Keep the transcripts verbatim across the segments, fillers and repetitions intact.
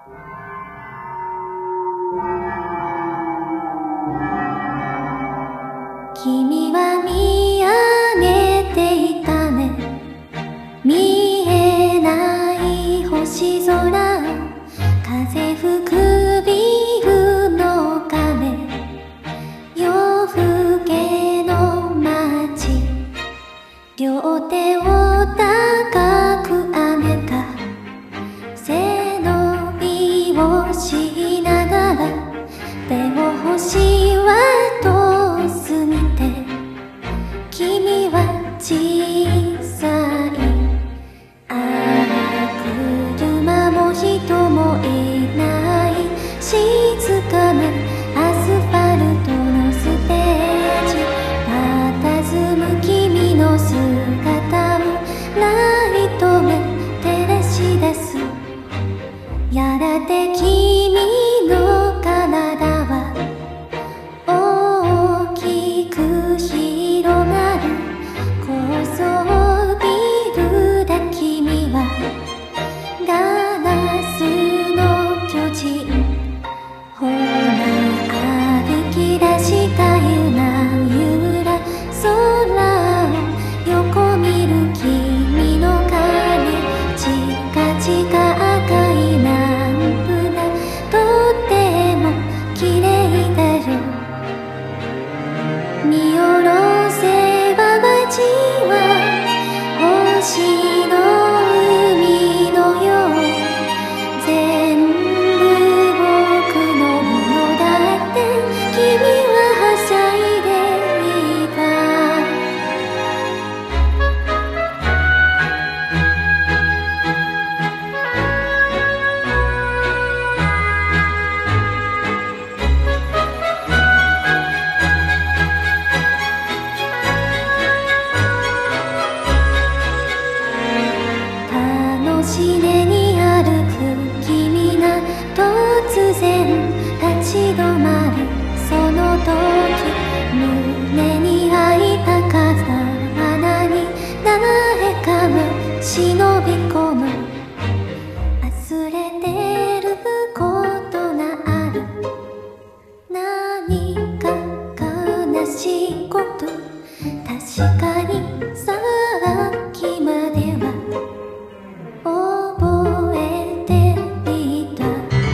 君は見上げていたね、見えない星空、風吹くビルの壁、夜更けの街、両手を高く上げた背伸びをしながら、手を星は遠すぎて、君は小さい。ああ、車も人もいない静かなアスファルトのステージ、佇む君の姿をライトが照らし出す。やがて君の体は大きく広がる高層ビルだ。君はガラスの巨人、ほら歩き出したゆらゆら空を横見る君の影、チカチカ赤いランプがとっても綺麗だよ。見下ろせば街は星の海のよう、全部僕のものだって君ははしゃいでいた。楽しげに歩く君が突然立ち止まるその時、胸に開いた風穴に誰かが忍び込む。忘れてることがある、何か悲しいこと。確かにさっきまでは覚えていた。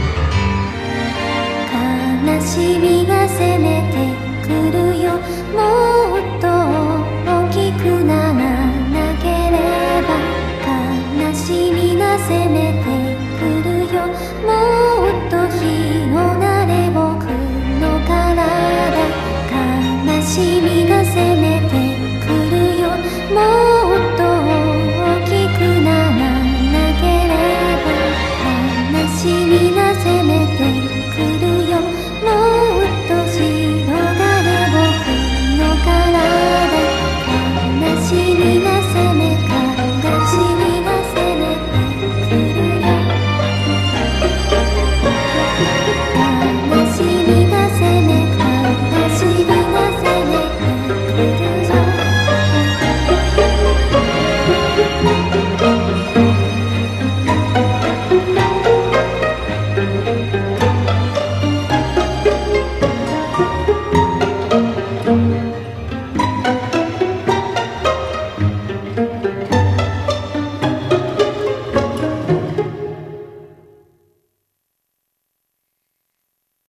悲しみが攻めてくるよ、もっと大きくならなければ。悲しみが攻めてくるよ、もっと広がれ僕の体。悲しみが攻めてくるよ、もっと